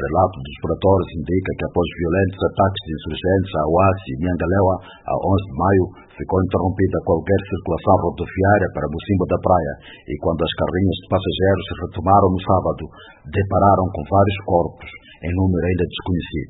relato dos moradores indica que após violentos ataques de insurgentes a Oasi e Miangalewa, a 11 de maio, ficou interrompida qualquer circulação rodoviária para Mocimboa da Praia e quando as carrinhas de passageiros se retomaram no sábado, depararam com vários corpos, em número ainda desconhecido.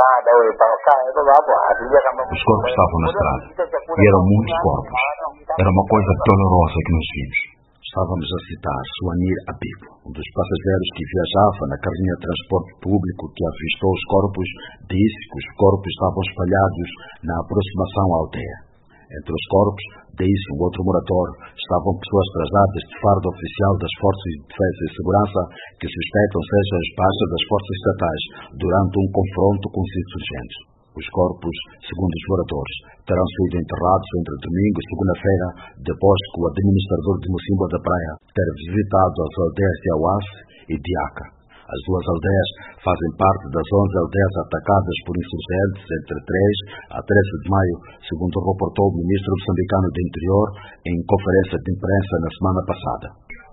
Os corpos estavam na estrada e eram muitos corpos. Era uma coisa dolorosa que nos vimos. Estávamos a citar Suanir Abibo, um dos passageiros que viajava na carrinha de transporte público que avistou os corpos, disse que os corpos estavam espalhados na aproximação à aldeia. Entre os corpos, disse um outro morador, estavam pessoas trajadas de farda oficial das Forças de Defesa e Segurança que suspeitam sejam as baixas das forças estatais durante um confronto com os insurgentes. Os corpos, segundo os moradores, terão sido enterrados entre domingo e segunda-feira, depois que o administrador de Mocimboa da Praia ter visitado as aldeias de Awase e de Aca. As duas aldeias fazem parte das 11 aldeias atacadas por insurgentes entre 3 a 13 de maio, segundo reportou o ministro moçambicano do Interior em conferência de imprensa na semana passada.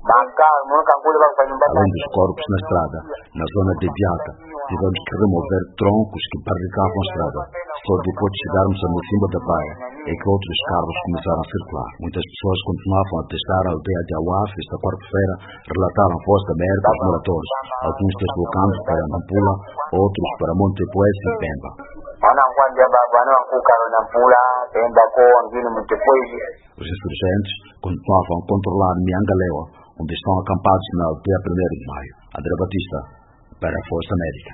Além dos corpos na estrada, na zona de Biaca, tivemos que remover troncos que barricavam a estrada. Só depois de chegarmos a Mocimboa da Praia é que outros carros começaram a circular. Muitas pessoas continuavam a testar a aldeia de Awase esta quarta-feira, relataram voz da merda aos moradores, alguns deslocando para Nampula, outros para Montepuez e Pemba. Os insurgentes continuavam a controlar Miangalewa, onde estão acampados na aldeia 1º de maio. André Batista, para a Força América.